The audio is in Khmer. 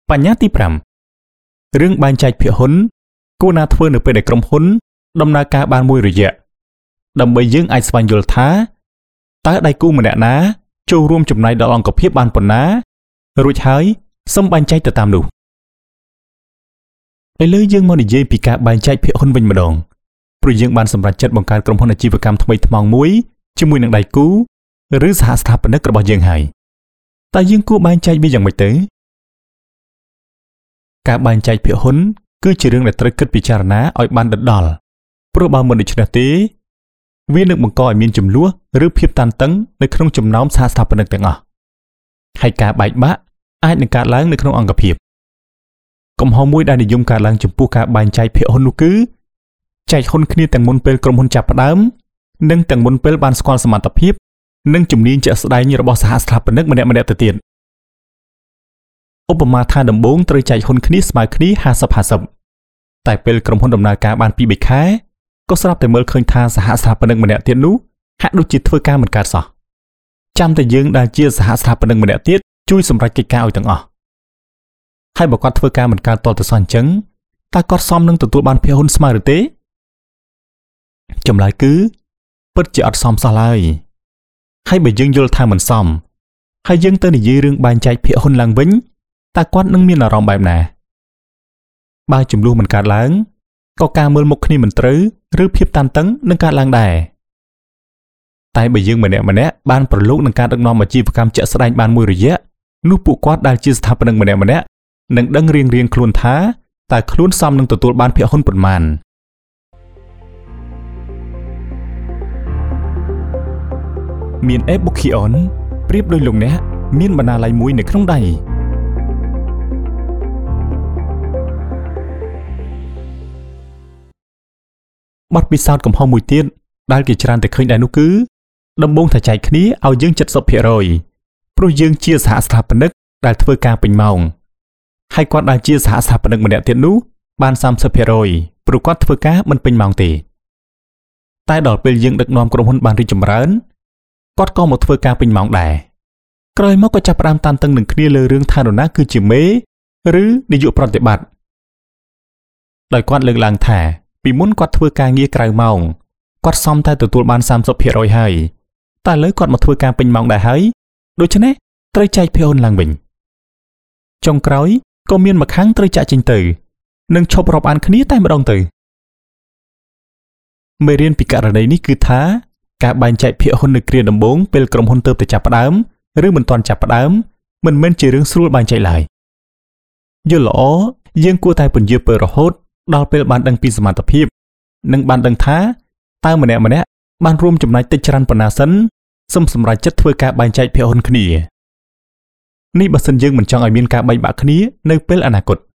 បញ្ញត្តិទី5រឿងបែងចែកភាគហ៊ុនគួរណាធ្វើនៅពេលដែលក្រុមហ៊ុនដំណើរការបានមួយរយៈដើម្បីយើងអាចស្វែងយល់ថាតើដៃគូម្នាក់ណាចូលរួមចំណែកដល់អង្គភាពបានប៉ុណ្ណារួចហើយសូមបែងចែកទៅតាមនោះឥឡូវយើងមកនិយាយពីការបែងចែកភាគហ៊ុនវិញម្ដងព្រោះយើងបានសម្រេចចិត្តបង្កើតក្រុមហ៊ុនអាជីវកម្មថ្មីថ្មោងមួយជាមួយនឹងដៃគូឬសហស្ថាបនិករបស់យើងហើយតើយើងគួរបែងចែកវាយ៉ាងម៉េចទៅការបែងចែកភាគហ៊ុនគឺជារឿងដែលត្រូវគិតពិចារណាឲ្យបានដិតដល់ព្រោះបើមិនដូច្នេះទេវានឹងបង្កឲ្យមានចំនួនឬភាពតានតឹងនៅក្នុងចំណោមសហស្ថាបនិកទាំងអស់ហើយការបែកបាក់អាចនឹងកើតឡើងនៅក្នុងអង្គភាពកំហុសមួយដែលនិយមកើតឡើងចំពោះការបែងចែកភាគហ៊ុននោះគឺចែកហ៊ុនគ្នាទាំងមុនពេលក្រុមហ៊ុនចាប់ផ្ដើមនិងទាំងមុនពេលបានស្គាល់សមត្ថភាពនិងជំនាញជាក់ស្ដែងរបស់សហស្ថាបនិកម្នាក់ៗទៅទៀតឧបមាថាដំបូងត្រូវចែកហ៊ុនគ្នាស្មើគ្នា50-50តែពេលក្រុមហ៊ុនដំណើរការបាន2-3ខែក៏ស្រាប់តែមើលឃើញថាសហស្ថាបនិកម្នាក់ទៀតនោះហាក់ដូចជាធ្វើការមិនកើតសោះចាំតែយើងដែលជាសហស្ថាបនិកម្នាក់ទៀតជួយសម្រេចកិច្ចការឲ្យទាំងអស់ហើយបើគាត់ធ្វើការមិនកើតតទៅសោះអញ្ចឹងតើគាត់សមនឹងទទួលបានភាគហ៊ុនស្មើឬទេចម្លើយគឺពិតជាអត់សមសោះឡើយហើយបើយើងយល់ថាមិនសមហើយយើងទៅនិយាយរឿងបែងចែកភាគហ៊ុនឡើងវិញតើគាត់នឹងមានអារម្មណ៍បែបណាបើចំនួនមិនកើតឡើងក៏ការមើលមុខគ្នាមិនត្រូវឬភាពតានតឹងនឹងកើតឡើងដែរតែបើយើងម្នាក់បានប្រឡូកនឹងការដឹកនាំអាជីវកម្មជាក់ស្ដែងបានមួយរយៈនោះពួកគាត់ដែលជាស្ថាបនិកម្នាក់នឹងដឹងរៀងខ្លួនថាតើខ្លួនសមនឹងទទួលបានភាគហ៊ុនប៉ុន្មានមាន e-bookion ប្រៀបដោយលោកអ្នកមានបណ្ណាល័យមួយនៅក្នុងដៃបទពិសោធន៍កំហុសមួយទៀតដែលគេច្រើនតែឃើញដែរនោះគឺដំបូងថាចែកគ្នាឲ្យយើង 70% ព្រោះយើងជាសហស្ថាបនិកដែលធ្វើការពេញម៉ោងហើយគាត់ដែលជាសហស្ថាបនិកម្នាក់ទៀតនោះបាន 30% ព្រោះគាត់ធ្វើការមិនពេញម៉ោងទេតែដល់ពេលយើងដឹកនាំក្រុមហ៊ុនបានរីកចម្រើនគាត់ក៏មកធ្វើការពេញម៉ោងដែរក្រោយមកក៏ចាប់ផ្ដើមតានតឹងនឹងគ្នាលើរឿងថានរណាគឺជាមេឬនាយកប្រតិបត្តិដោយគាត់លើកឡើងថាពីមុនគាត់ធ្វើការងារក្រៅម៉ោងគាត់សមតែទទួលបាន 30% ហើយតែឥឡូវគាត់មកធ្វើការពេញម៉ោងដែរហើយដូច្នេះត្រូវចែកភាគហ៊ុនឡើងវិញចុងក្រោយក៏មានម្ខាងត្រូវចាក់ចេញទៅនិងឈប់រាប់អានគ្នាតែម្ដងទៅមេរៀនពីករណីនេះគឺថាការបែងចែកភាគហ៊ុននៅគ្រាដំបូងពេលក្រុមហ៊ុនទើបតែចាប់ផ្ដើមឬមិនទាន់ចាប់ផ្ដើមមិនមែនជារឿងស្រួលបែងចែកឡើយយល់ល្អយើងគួរតែពន្យាពេលរហូតដល់ពេលបានដឹងពីសមត្ថភាពនិងបានដឹងថាតើម្នាក់បានរួមចំណែកតិចច្រើនប៉ុណ្ណាសិនសូមសម្រេចចិត្តធ្វើការបែងចែកភាគហ៊ុនគ្នានេះបើសិនយើងមិនចង់ឲ្យមានការបែកបាក់គ្នានៅពេលអនាគត